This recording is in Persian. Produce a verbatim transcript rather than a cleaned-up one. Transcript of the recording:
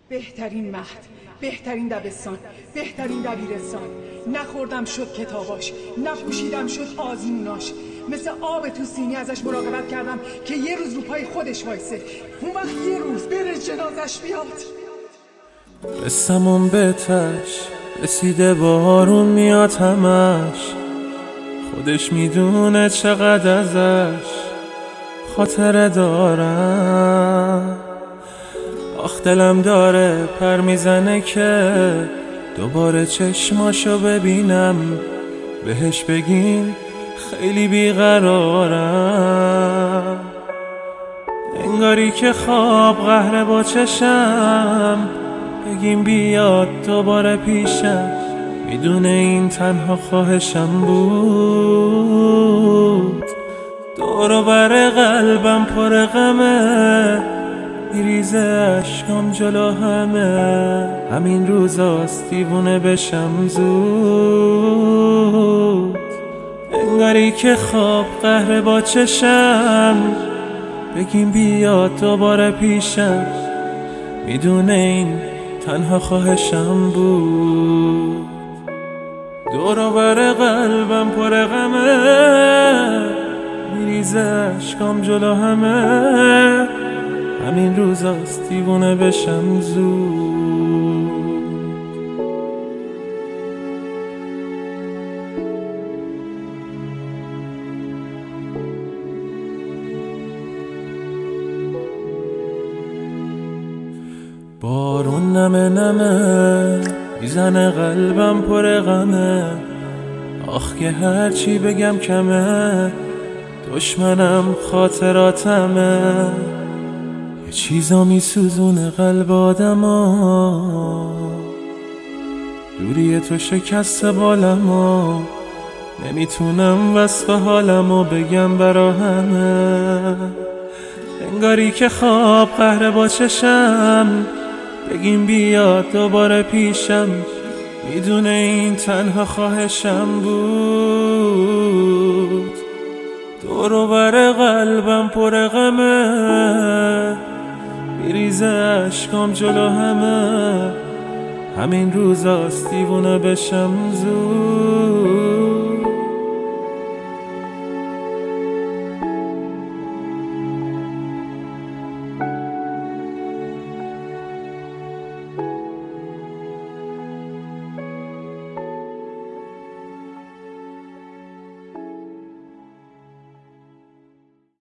بهترین مهد، بهترین دبستان، بهترین دبیرستان. نخوردم شد کتاباش، نپوشیدم شد آزموناش. مثل آب تو سینی ازش مراقبت کردم که یه روز رو پای خودش وایسه، اون وقت یه روز بره جنازش بیاد. قصمون بهتش رسیده، بارون میاد همش، خودش میدونه چقدر ازش خاطره دارم. آخ دلم داره پر میزنه که دوباره چشماشو ببینم، بهش بگیم خیلی بیقرارم. انگاری که خواب قهره با چشم، بگیم بیاد دوباره پیشم، میدونه این تنها خواهشم بود. دور و بر قلبم پر غمه، میریزه اشکام جلو همه. همین روزاست دیوونه بشم زود. انگاری که خواب قهره با چشم، بگیم بیاد دوباره پیشم، میدونه این تنها خواهشم بود. دور و بر قلبم پر غمه، میریزه اشکام جلو همه. همین روزاست دیوونه بشم زود. بارون نمه نمه میزنه قلبم پر غمه. آخ که هرچی بگم کمه، دشمنم خاطراتمه. یه چیزا میسوزونه قلب آدما، دوری تو شکسته بالمو. نمیتونم وصف حالمو بگم برا همه. انگاری که خواب قهره با چشم، بگیم بیاد دوباره پیشم، میدونه این تنها خواهشم بود. دور و بر قلبم پر غمه، میریزه اشکام جلو همه. همین روزاست دیوونه بشم زود.